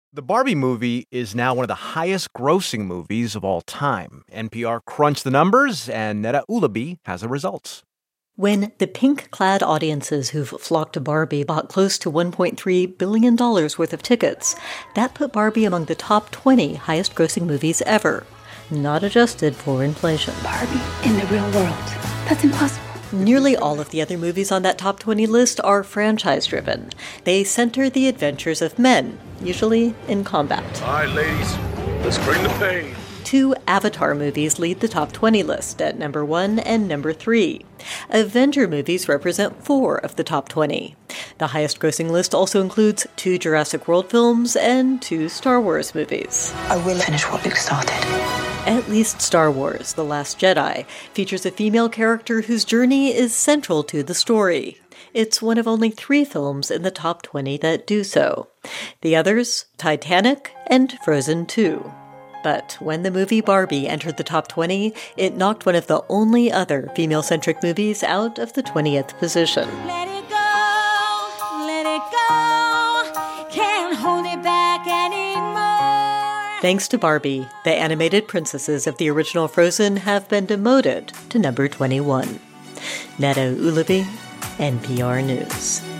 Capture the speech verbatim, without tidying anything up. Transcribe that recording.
The Barbie movie is now one of the highest grossing movies of all time. N P R crunched the numbers, and Neda Ulaby has the results. When the pink-clad audiences who've flocked to Barbie bought close to one point three billion dollars worth of tickets, that put Barbie among the top twenty highest-grossing movies ever, not adjusted for inflation. Barbie in the real world. That's impossible. Nearly all of the other movies on that top twenty list are franchise-driven. They center the adventures of men, usually in combat. All right, ladies, let's bring the pain. Two Avatar movies lead the top twenty list at number one and number three. Avenger movies represent four of the top twenty. The highest-grossing list also includes two Jurassic World films and two Star Wars movies. I will finish what Luke started. At least Star Wars: The Last Jedi features a female character whose journey is central to the story. It's one of only three films in the top twenty that do so. The others, Titanic and Frozen two. But when the movie Barbie entered the top twenty, it knocked one of the only other female-centric movies out of the twentieth position. Let it go, let it go, can't hold it back anymore. Thanks to Barbie, the animated princesses of the original Frozen have been demoted to number twenty-one. Neda Ulaby, N P R News.